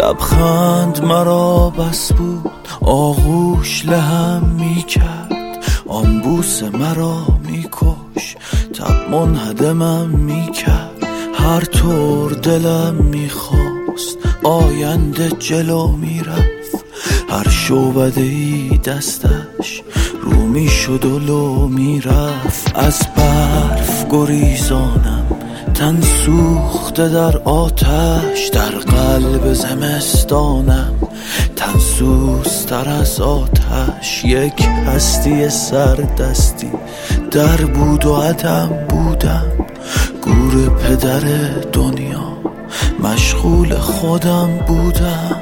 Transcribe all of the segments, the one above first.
لبخند مرا بس بود، آغوش لهم میکرد، آن بوس مرا میکش، تب منهدمم میکرد. هر طور دلم میخواست آینده جلو میرفت، هر شعبده‌ای دستش رو میشد و لو میرفت. از برف گریزانم تن سوخته در آتش، در قلب زمستانم تن سوزتر از آتش. یک هستی سردستی در بود و عدم بودم، گور پدر دنیا مشغول خودم بودم.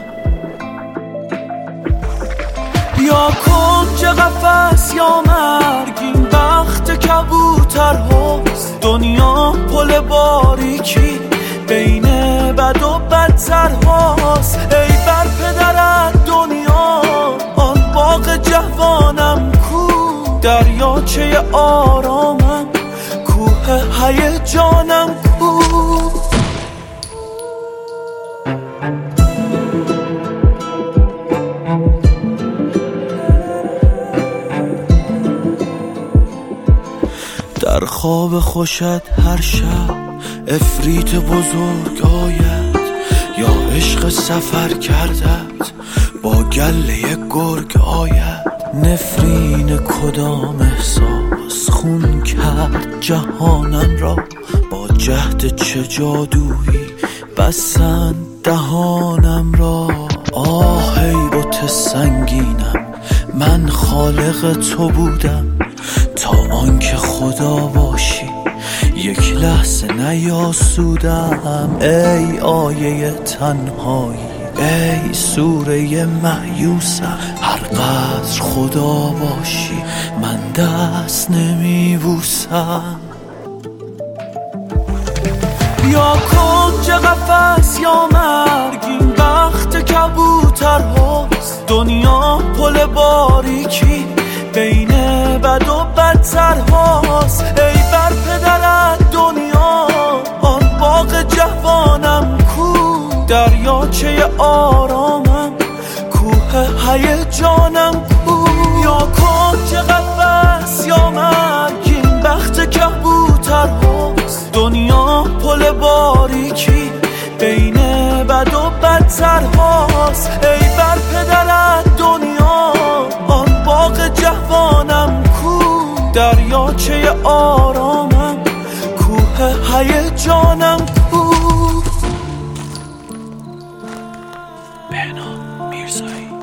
یا کنج قفس یا مرگ، این بخت کبوتر هاست. دنیا پل باریکی بین بد و بدتر هاست. ای بر پدرت دنیا، آن باغ جوانم کو، دریاچه آرامم، کوه هیجانم کو. در خواب خوشت هر شب افریت بزرگ آید، یا عشق سفر کردت با گله گرگ آید. نفرین کدام احساس خون کرد جهانم را، با جهد چه جادویی بستند دهانم را. آه ای بت سنگینم، من خالق تو بودم، تا آنکه خدا باشی یک لحظه نیاسودم. ای آیه تنهایی، ای سوره مایوسم، هر قدر خدا باشی من دست نمیبوسم. یا کنج قفس یا مرگ، این بخت کبوتر هاست. دنیا پل باریکی بین بد و بدتر هاست. ای بر پدرت دنیا، آن باغ جوانم کو، دریاچه آرامم، کوه هیجانم کو. یا کنج قفس یا مرگ، این بخت کبوتر هاست. دنیا پل باریکی بین بد و بدتر هاست. ای بر پدرت دنیا، آن باغ جوانم کو، دریاچه آرامم، کوه هیجانم کو. بهنام میرزایی.